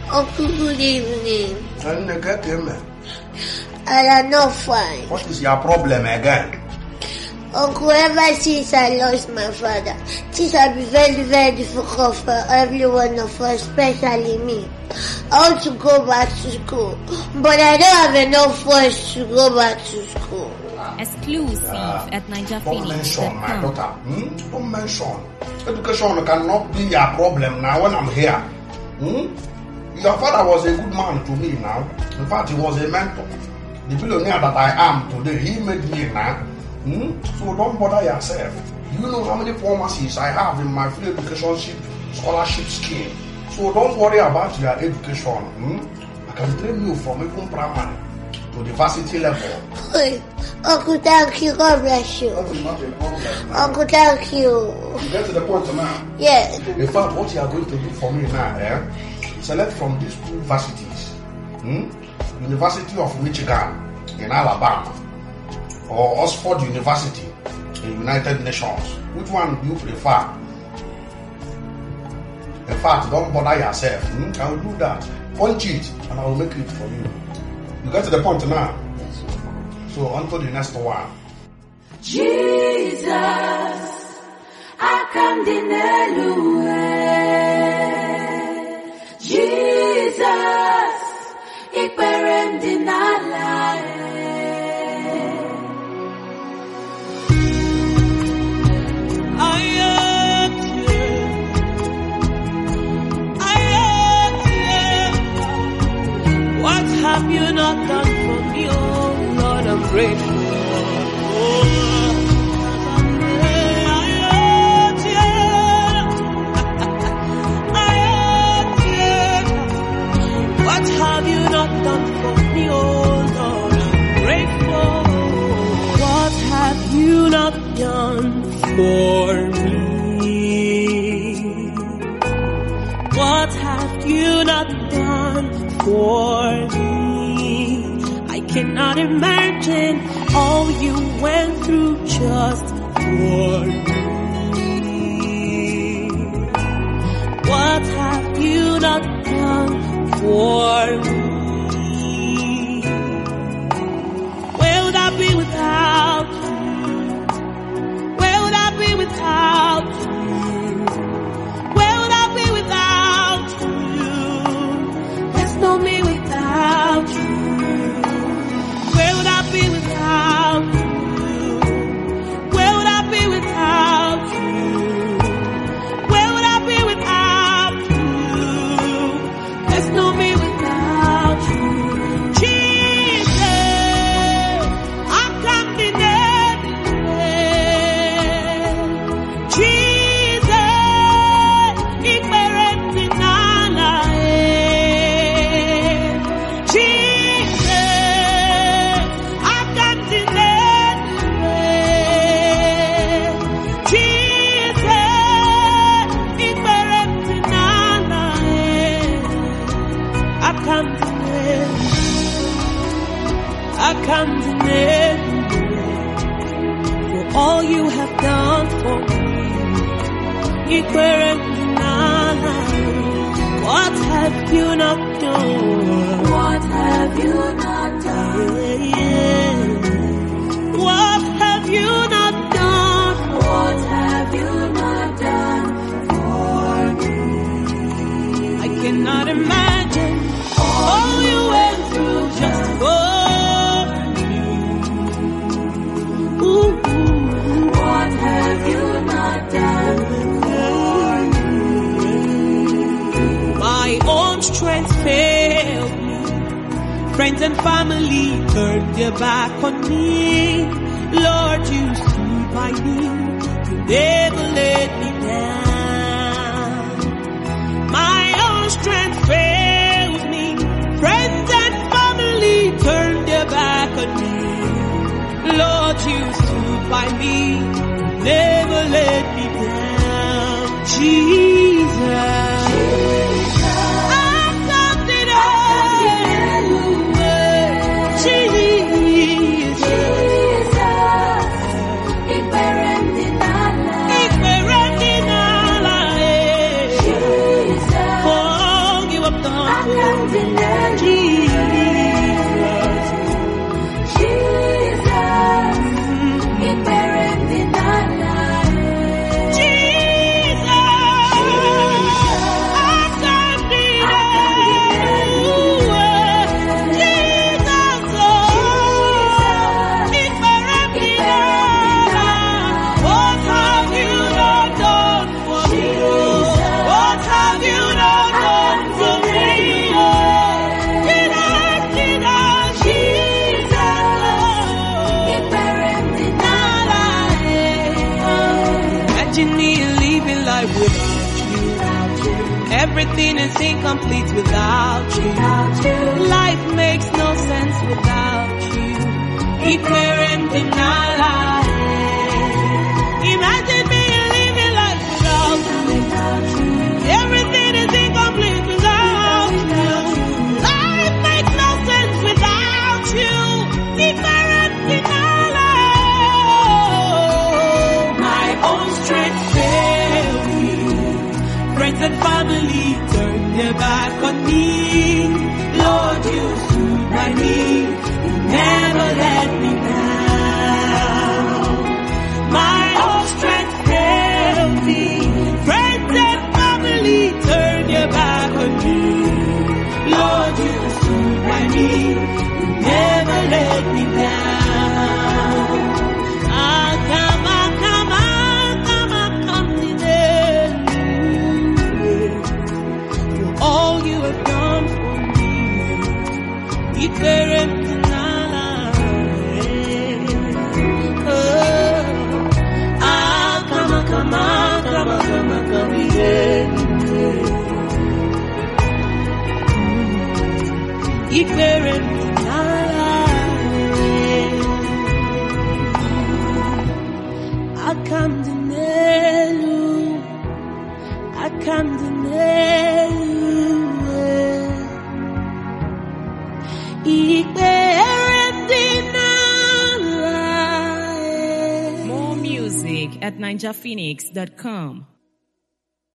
Uncle, good evening. I am not fine. What is your problem again? Uncle, ever since I lost my father, things have been very, very difficult for every one of us, especially me. I want to go back to school, but I don't have enough funds to go back to school. Exclusive at NigerPhoenix.com. Don't mention my daughter. Don't mention. Education cannot be your problem now when I'm here. Your father was a good man to me now. In fact, he was a mentor. The billionaire that I am today, he made me now. So don't bother yourself. You know how many pharmacies I have in my free education scholarship scheme. So don't worry about your education. I can train you from even primary to the varsity level. Hey, Uncle, thank you. God bless you. That is not a problem. Uncle, thank you. You get to the point now? Yes. In fact, what you are going to do for me now, select from these two varsities. University of Michigan in Alabama or Oxford University in United Nations. Which one do you prefer? In fact, don't bother yourself. I will do that. Punch it and I will make it for you. You get to the point now? Yes. So on to the next one. Jesus, I can deny you. Jesus, ikperem dinala. What have you not done for me, oh Lord, I'm grateful. What have you not done for me, oh Lord, I'm grateful. What have you not done for me? What have you not done for me? I cannot imagine all you went through just for me. What have you not done for me? Where would I be without you? Where would I be without you? Where would I be without you? There's no me without you. Where would I be without you? Where would I be without you? Where would I be without you? There's no me without you. Jesus, I can't deny it. Jesus, ikperem dinala. Jesus, I can't deny it. Jesus, ikperem dinala. I can't deny it. I can't deny it. For all you have done for me, ikperem dinala. What have you not done? What have you not done? What have you not done? What have you not done for me? I cannot imagine all you went through just for me. What have you not done for me? My own strength failed me. Friends and family turned their back on me. Lord, you stood by me. You never let me down. My own strength failed me. Friends and family turned their back on me. Lord, you stood by me. You never let me down. Jesus. Everything is incomplete without you. Life makes no sense without you. Imagine me living life without you. Everything is incomplete without you. Life makes no sense without you. My own strength failed me. Friends and family turned their back on me. Lord, you stood by me. You never let me down. My own strength failed me. Friends and family turned their back on me. Lord, you stood by me. You never let me down. All you have done for me. More music at NinjaPhoenix.com.